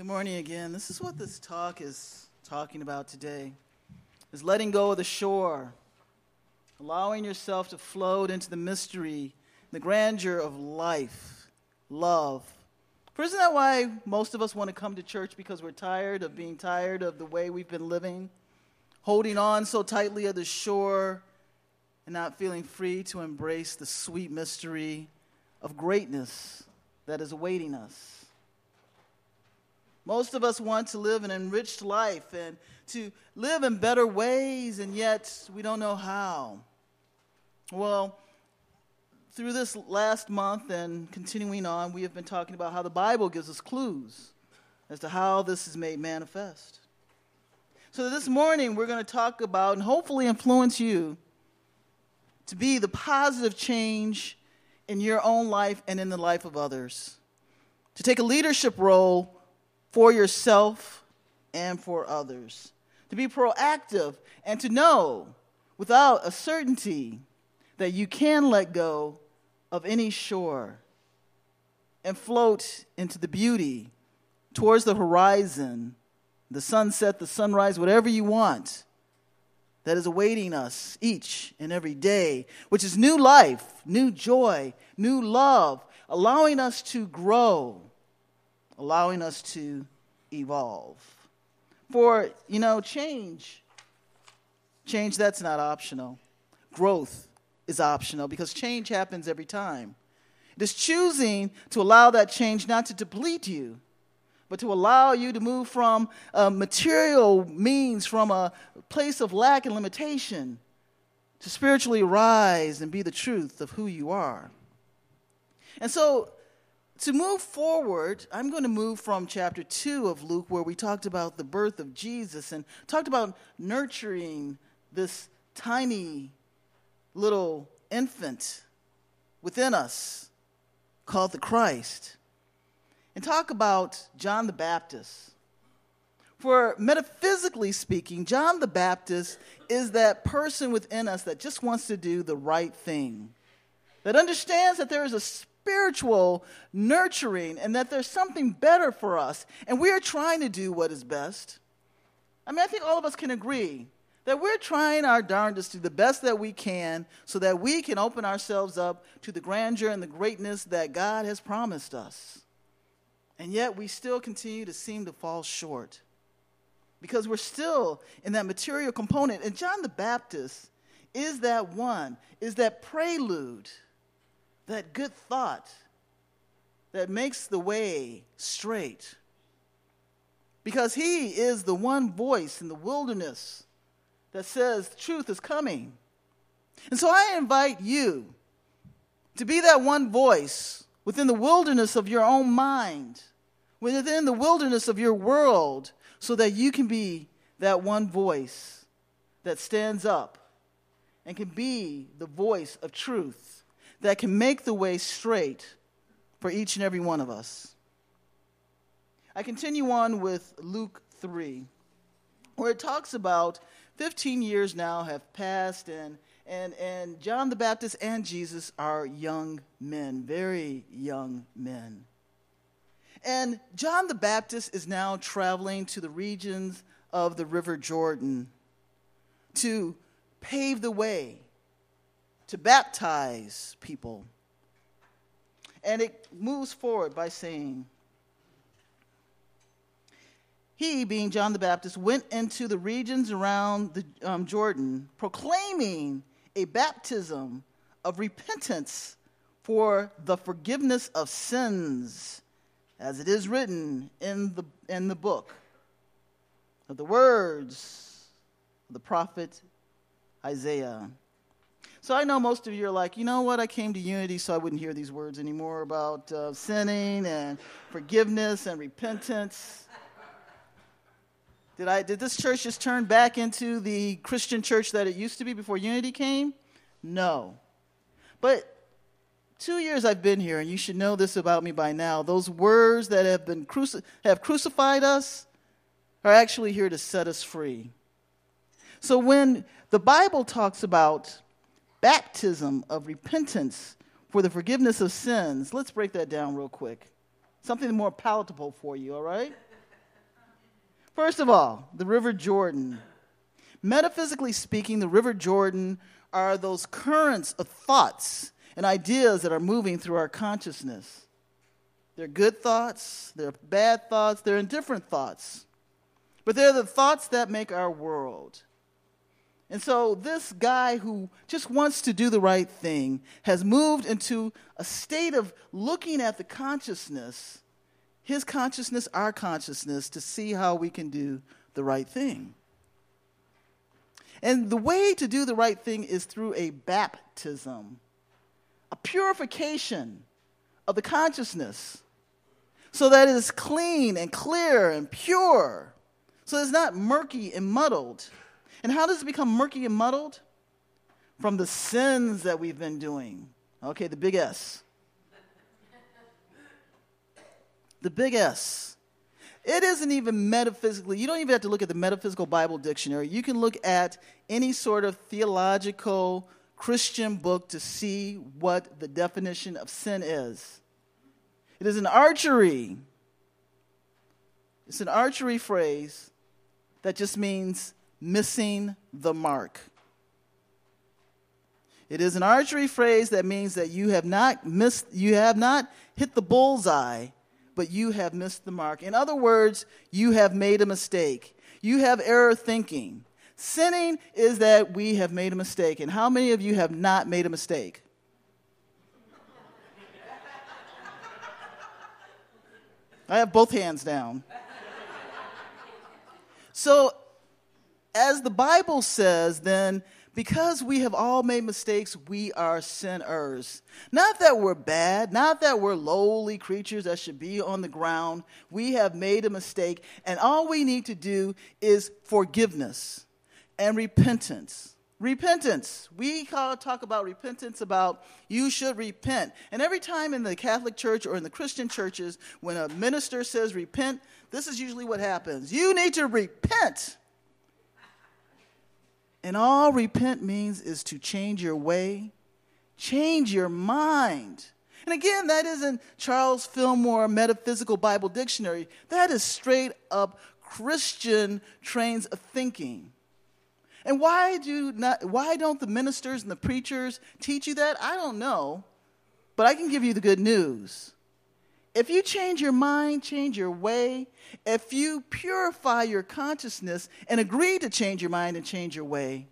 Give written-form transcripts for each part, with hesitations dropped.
Good morning again. This is what this talk is talking about today, is letting go of the shore, allowing yourself to float into the mystery, the grandeur of life, love. For isn't that why most of us want to come to church? Because we're tired of being tired of the way we've been living, holding on so tightly of the shore and not feeling free to embrace the sweet mystery of greatness that is awaiting us. Most of us want to live an enriched life and to live in better ways, and yet we don't know how. Well, through this last month and continuing on, we have been talking about how the Bible gives us clues as to how this is made manifest. So this morning we're going to talk about and hopefully influence you to be the positive change in your own life and in the life of others, to take a leadership role for yourself and for others, to be proactive and to know without a certainty that you can let go of any shore and float into the beauty towards the horizon, the sunset, the sunrise, whatever you want, that is awaiting us each and every day, which is new life, new joy, new love, allowing us to grow, allowing us to evolve. For, change that's not optional. Growth is optional because change happens every time. It is choosing to allow that change not to deplete you, but to allow you to move from material means, from a place of lack and limitation, to spiritually rise and be the truth of who you are. And so, to move forward, I'm going to move from chapter 2 of Luke, where we talked about the birth of Jesus and talked about nurturing this tiny little infant within us called the Christ, and talk about John the Baptist. For metaphysically speaking, John the Baptist is that person within us that just wants to do the right thing, that understands that there is a spiritual nurturing and that there's something better for us, and we are trying to do what is best. I think all of us can agree that we're trying our darndest to do the best that we can so that we can open ourselves up to the grandeur and the greatness that God has promised us. And yet we still continue to seem to fall short because we're still in that material component. And John the Baptist is that one, is that prelude, that good thought that makes the way straight. Because he is the one voice in the wilderness that says truth is coming. And so I invite you to be that one voice within the wilderness of your own mind, within the wilderness of your world, so that you can be that one voice that stands up and can be the voice of truth that can make the way straight for each and every one of us. I continue on with Luke 3, where it talks about 15 years now have passed, and John the Baptist and Jesus are young men, very young men. And John the Baptist is now traveling to the regions of the River Jordan to pave the way, to baptize people. And it moves forward by saying, he, being John the Baptist, went into the regions around the Jordan, proclaiming a baptism of repentance for the forgiveness of sins, as it is written in the book of the words of the prophet Isaiah. So I know most of you are like, you know what, I came to Unity so I wouldn't hear these words anymore about sinning and forgiveness and repentance. Did this church just turn back into the Christian church that it used to be before Unity came? No. But 2 years I've been here, and you should know this about me by now. Those words that have crucified us are actually here to set us free. So when the Bible talks about baptism of repentance for the forgiveness of sins, let's break that down real quick. Something more palatable for you, all right? First of all, the River Jordan. Metaphysically speaking, the River Jordan are those currents of thoughts and ideas that are moving through our consciousness. They're good thoughts, they're bad thoughts, they're indifferent thoughts. But they're the thoughts that make our world. And so this guy who just wants to do the right thing has moved into a state of looking at the consciousness, his consciousness, our consciousness, to see how we can do the right thing. And the way to do the right thing is through a baptism, a purification of the consciousness, so that it is clean and clear and pure, so it's not murky and muddled. And how does it become murky and muddled? From the sins that we've been doing. Okay, the big S. The big S. It isn't even metaphysically, you don't even have to look at the Metaphysical Bible Dictionary. You can look at any sort of theological Christian book to see what the definition of sin is. It is an archery. It's an archery phrase that just means missing the mark. It is an archery phrase that means that you have not hit the bullseye, but you have missed the mark. In other words, you have made a mistake. You have error thinking. Sinning is that we have made a mistake. And how many of you have not made a mistake? I have both hands down. So, as the Bible says, then, because we have all made mistakes, we are sinners. Not that we're bad, not that we're lowly creatures that should be on the ground. We have made a mistake, and all we need to do is forgiveness and repentance. Repentance. We talk about repentance, about you should repent. And every time in the Catholic Church or in the Christian churches, when a minister says repent, this is usually what happens. You need to repent. And all repent means is to change your way, change your mind. And again, that isn't Charles Fillmore Metaphysical Bible Dictionary. That is straight up Christian trains of thinking. And why don't the ministers and the preachers teach you that? I don't know. But I can give you the good news. If you change your mind, change your way, if you purify your consciousness and agree to change your mind and change your way,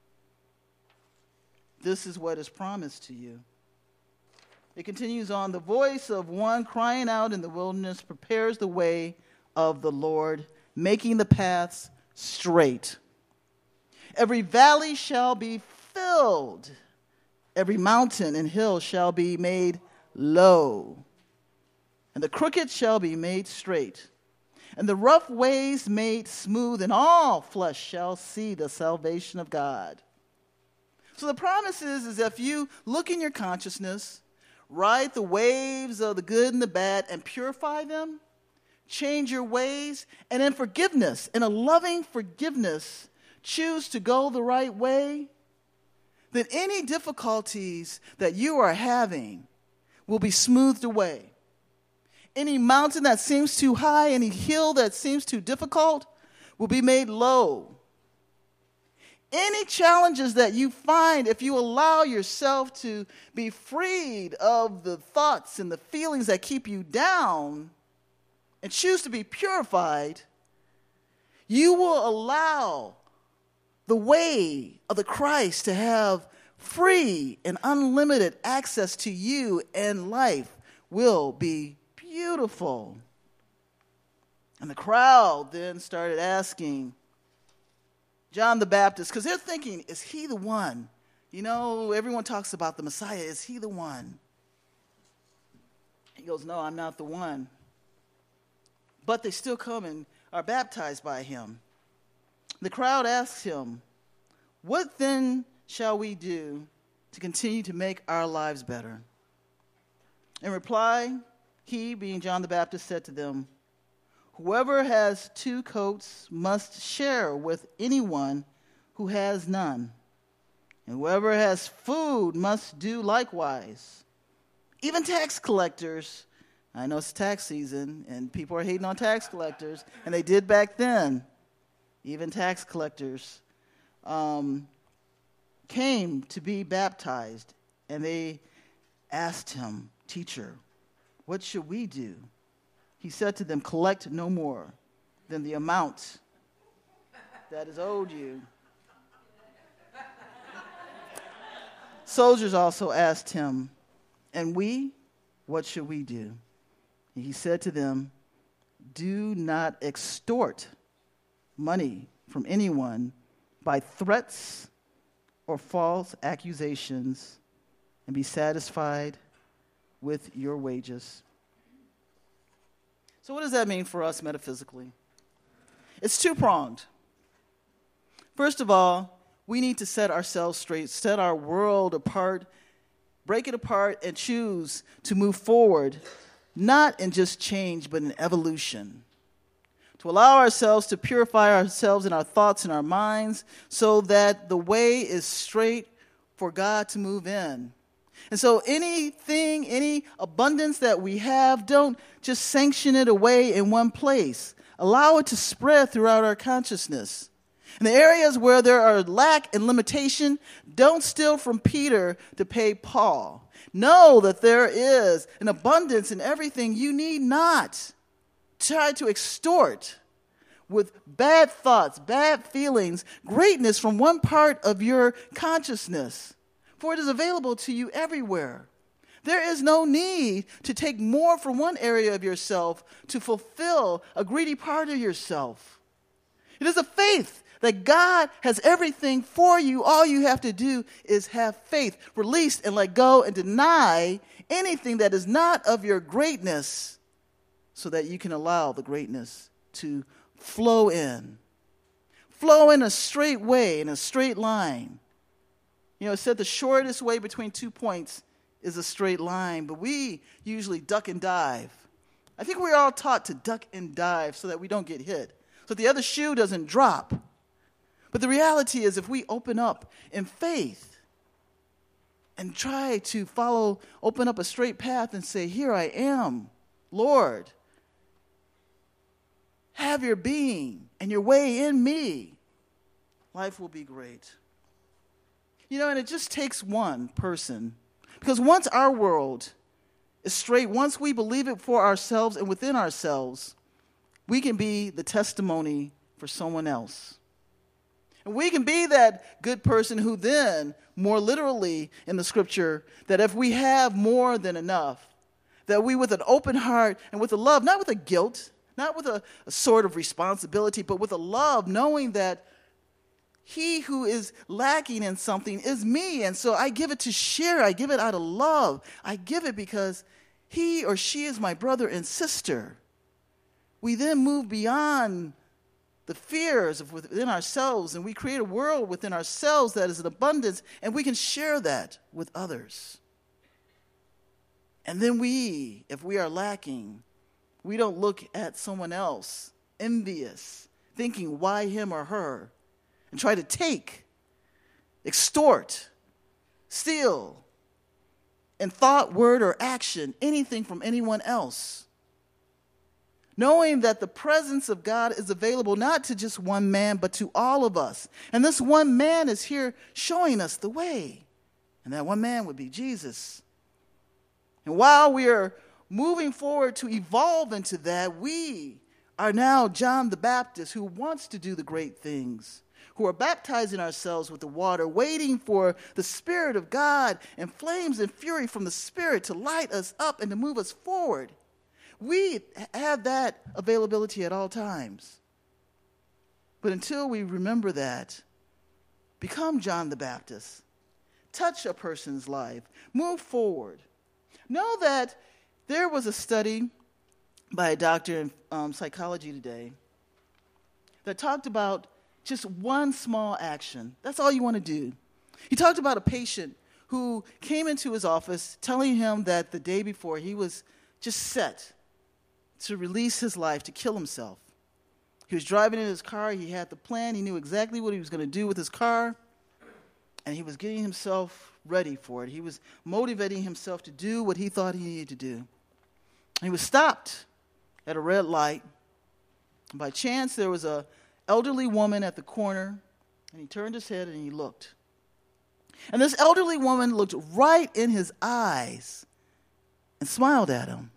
this is what is promised to you. It continues on, the voice of one crying out in the wilderness prepares the way of the Lord, making the paths straight. Every valley shall be filled, every mountain and hill shall be made low. And the crooked shall be made straight, and the rough ways made smooth, and all flesh shall see the salvation of God. So the promise is if you look in your consciousness, ride the waves of the good and the bad, and purify them, change your ways, and in forgiveness, in a loving forgiveness, choose to go the right way, then any difficulties that you are having will be smoothed away. Any mountain that seems too high, any hill that seems too difficult will be made low. Any challenges that you find, if you allow yourself to be freed of the thoughts and the feelings that keep you down and choose to be purified, you will allow the way of the Christ to have free and unlimited access to you, and life will be beautiful. And the crowd then started asking John the Baptist, because they're thinking, is he the one? You know, everyone talks about the Messiah. Is he the one? He goes, no, I'm not the one. But they still come and are baptized by him. The crowd asks him, what then shall we do to continue to make our lives better? In reply, he, being John the Baptist, said to them, whoever has 2 coats must share with anyone who has none. And whoever has food must do likewise. Even tax collectors I know it's tax season, and people are hating on tax collectors, and they did back then. Even tax collectors came to be baptized, and they asked him, "Teacher, what should we do?" He said to them, "Collect no more than the amount that is owed you." Soldiers also asked him, "And we, what should we do?" He said to them, "Do not extort money from anyone by threats or false accusations, and be satisfied with your wages." So what does that mean for us metaphysically? It's two-pronged. First of all, we need to set ourselves straight, set our world apart, break it apart, and choose to move forward, not in just change, but in evolution. To allow ourselves to purify ourselves in our thoughts and our minds so that the way is straight for God to move in. And so anything, any abundance that we have, don't just sanction it away in one place. Allow it to spread throughout our consciousness. In the areas where there are lack and limitation, don't steal from Peter to pay Paul. Know that there is an abundance in everything. You need not try to extort with bad thoughts, bad feelings, greatness from one part of your consciousness, for it is available to you everywhere. There is no need to take more from one area of yourself to fulfill a greedy part of yourself. It is a faith that God has everything for you. All you have to do is have faith, release and let go, and deny anything that is not of your greatness, so that you can allow the greatness to flow in. Flow in a straight way, in a straight line. You know, it said the shortest way between 2 points is a straight line, but we usually duck and dive. I think we're all taught to duck and dive so that we don't get hit, so the other shoe doesn't drop. But the reality is, if we open up in faith and try to open up a straight path and say, "Here I am, Lord, have your being and your way in me," life will be great. You know, and it just takes one person. Because once our world is straight, once we believe it for ourselves and within ourselves, we can be the testimony for someone else. And we can be that good person who then, more literally in the scripture, that if we have more than enough, that we with an open heart and with a love, not with a guilt, not with a sort of responsibility, but with a love, knowing that he who is lacking in something is me. And so I give it to share. I give it out of love. I give it because he or she is my brother and sister. We then move beyond the fears of within ourselves, and we create a world within ourselves that is in abundance, and we can share that with others. And then if we are lacking, we don't look at someone else envious, thinking why him or her, and try to take, extort, steal, in thought, word, or action, anything from anyone else. Knowing that the presence of God is available not to just one man, but to all of us. And this one man is here showing us the way. And that one man would be Jesus. And while we are moving forward to evolve into that, we are now John the Baptist, who wants to do the great things, who are baptizing ourselves with the water, waiting for the Spirit of God and flames and fury from the Spirit to light us up and to move us forward. We have that availability at all times. But until we remember that, become John the Baptist. Touch a person's life. Move forward. Know that there was a study by a doctor in psychology today that talked about just one small action. That's all you want to do. He talked about a patient who came into his office telling him that the day before he was just set to release his life, to kill himself. He was driving in his car. He had the plan. He knew exactly what he was going to do with his car. And he was getting himself ready for it. He was motivating himself to do what he thought he needed to do. He was stopped at a red light. By chance, there was an elderly woman at the corner, and he turned his head and he looked. And this elderly woman looked right in his eyes and smiled at him.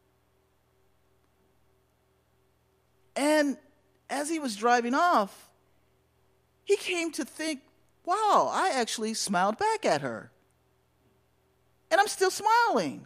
And as he was driving off, he came to think, wow, I actually smiled back at her. And I'm still smiling.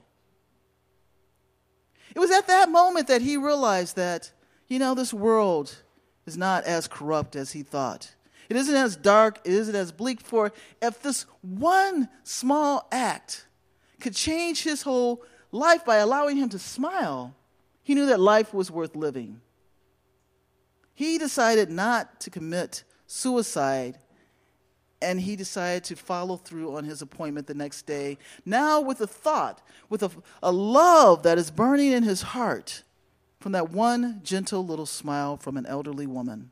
It was at that moment that he realized that, this world is not as corrupt as he thought. It isn't as dark, it isn't as bleak. For if this one small act could change his whole life by allowing him to smile, he knew that life was worth living. He decided not to commit suicide, and he decided to follow through on his appointment the next day, now with a thought, with a love that is burning in his heart from that one gentle little smile from an elderly woman.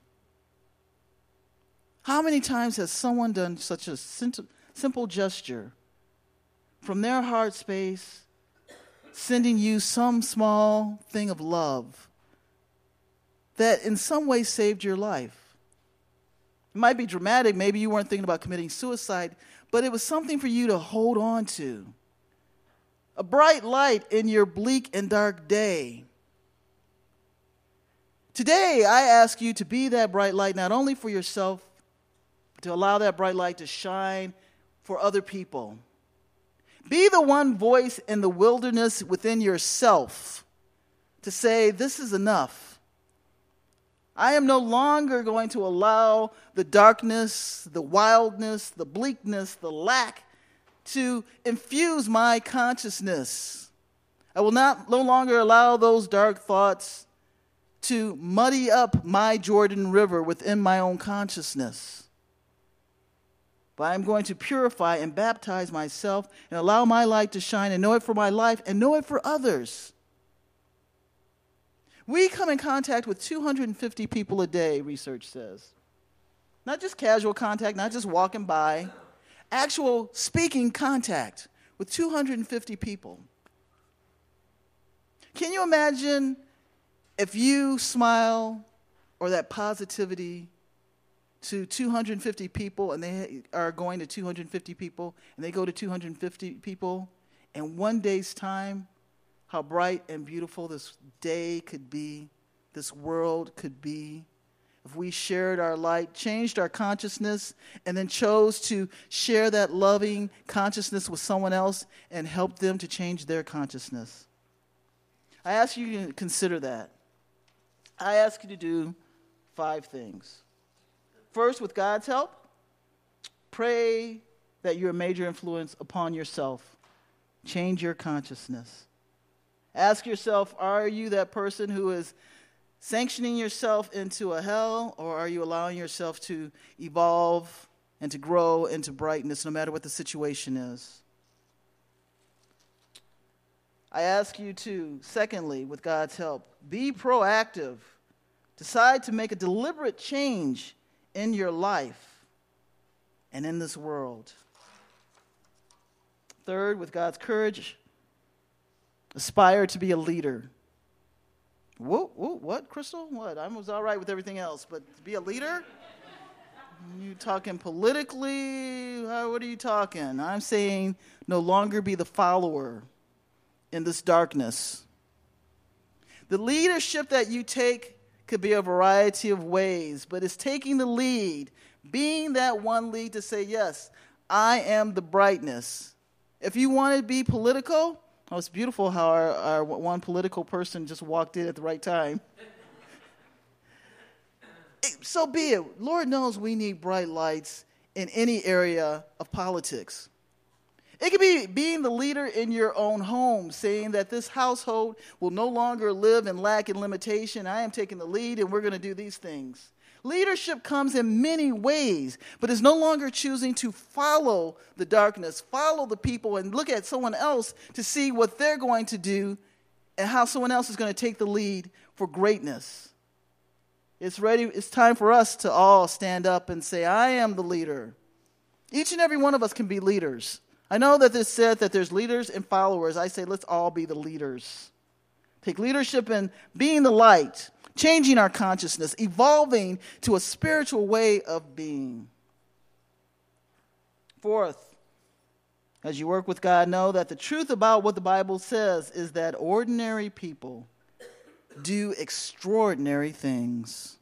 How many times has someone done such a simple gesture from their heart space, sending you some small thing of love that in some way saved your life? It might be dramatic. Maybe you weren't thinking about committing suicide, but it was something for you to hold on to. A bright light in your bleak and dark day. Today, I ask you to be that bright light, not only for yourself, but to allow that bright light to shine for other people. Be the one voice in the wilderness within yourself to say, this is enough. I am no longer going to allow the darkness, the wildness, the bleakness, the lack to infuse my consciousness. I will no longer allow those dark thoughts to muddy up my Jordan River within my own consciousness. But I'm going to purify and baptize myself and allow my light to shine and know it for my life and know it for others. We come in contact with 250 people a day, research says. Not just casual contact, not just walking by. Actual speaking contact with 250 people. Can you imagine if you smile or that positivity to 250 people and they are going to 250 people and they go to 250 people in one day's time, how bright and beautiful this day could be, this world could be, if we shared our light, changed our consciousness, and then chose to share that loving consciousness with someone else and help them to change their consciousness. I ask you to consider that. I ask you to do 5 things. First, with God's help, pray that you're a major influence upon yourself. Change your consciousness. Ask yourself, are you that person who is sanctioning yourself into a hell, or are you allowing yourself to evolve and to grow into brightness no matter what the situation is? I ask you to, secondly, with God's help, be proactive. Decide to make a deliberate change in your life and in this world. Third, with God's courage, aspire to be a leader. What, Crystal? What? I was all right with everything else, but to be a leader? You talking politically? What are you talking? I'm saying no longer be the follower in this darkness. The leadership that you take could be a variety of ways, but it's taking the lead, being that one lead to say, yes, I am the brightness. If you want to be political, it's beautiful how our one political person just walked in at the right time. So be it. Lord knows we need bright lights in any area of politics. It could be being the leader in your own home, saying that this household will no longer live in lack and limitation. I am taking the lead and we're going to do these things. Leadership comes in many ways, but it's no longer choosing to follow the darkness, follow the people, and look at someone else to see what they're going to do and how someone else is going to take the lead for greatness. It's time for us to all stand up and say, I am the leader. Each and every one of us can be leaders. I know that this said that there's leaders and followers. I say let's all be the leaders. Take leadership in being the light, changing our consciousness, evolving to a spiritual way of being. Fourth, as you work with God, know that the truth about what the Bible says is that ordinary people do extraordinary things.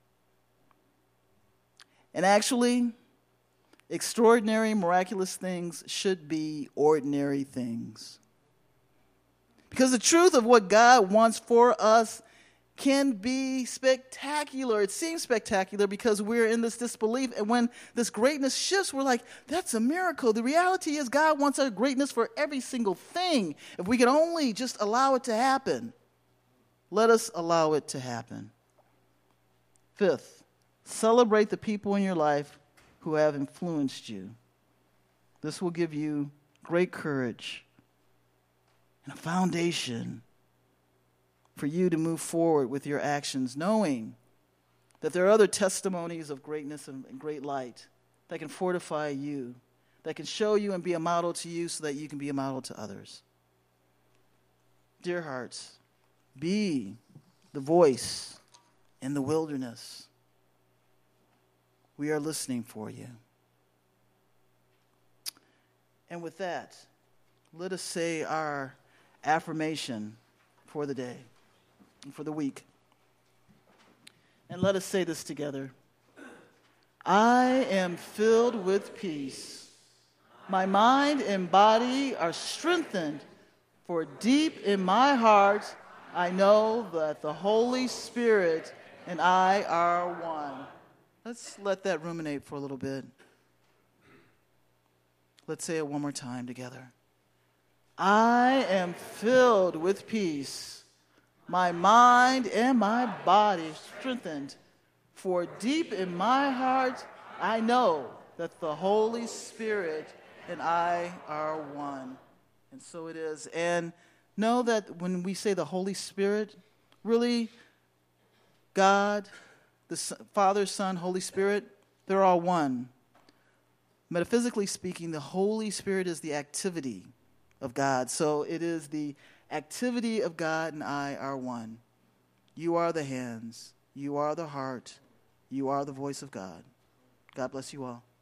And actually, extraordinary, miraculous things should be ordinary things. Because the truth of what God wants for us can be spectacular. It seems spectacular because we're in this disbelief. And when this greatness shifts, we're like, that's a miracle. The reality is God wants our greatness for every single thing. If we could only just allow it to happen. Let us allow it to happen. Fifth, celebrate the people in your life who have influenced you. This will give you great courage and a foundation for you to move forward with your actions, knowing that there are other testimonies of greatness and great light that can fortify you, that can show you and be a model to you so that you can be a model to others. Dear hearts, be the voice in the wilderness. We are listening for you. And with that, let us say our affirmation for the day and for the week. And let us say this together. I am filled with peace. My mind and body are strengthened, for deep in my heart I know that the Holy Spirit and I are one. Let's let that ruminate for a little bit. Let's say it one more time together. I am filled with peace. My mind and my body strengthened. For deep in my heart, I know that the Holy Spirit and I are one. And so it is. And know that when we say the Holy Spirit, really, God, the Father, Son, Holy Spirit, they're all one. Metaphysically speaking, the Holy Spirit is the activity of God. So it is the activity of God and I are one. You are the hands. You are the heart. You are the voice of God. God bless you all.